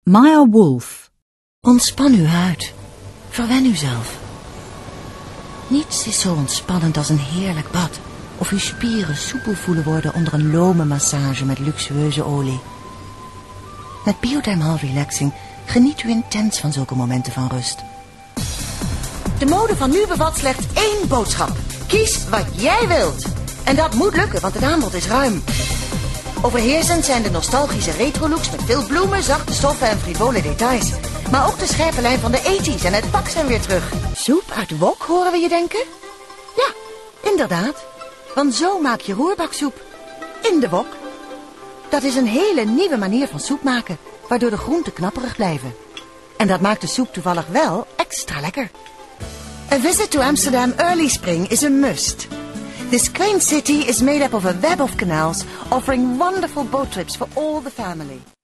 Maya Wolf. Ontspan uw huid. Verwen uzelf. Niets is zo ontspannend als een heerlijk bad. Of uw spieren soepel voelen worden onder een lome massage met luxueuze olie. Met Biothermal Relaxing geniet u intens van zulke momenten van rust. De mode van nu bevat slechts 1 boodschap. Kies wat jij wilt. En dat moet lukken, want het aanbod is ruim. Overheersend zijn de nostalgische retro-looks met veel bloemen, zachte stoffen en frivole details. Maar ook de scherpe lijn van de 80's en het pak zijn weer terug. Soep uit wok, horen we je denken? Ja, inderdaad. Want zo maak je roerbaksoep. In de wok. Dat is een hele nieuwe manier van soep maken, waardoor de groenten knapperig blijven. En dat maakt de soep toevallig wel extra lekker. A visit to Amsterdam early spring is a must. This quaint city is made up of a web of canals, offering wonderful boat trips for all the family.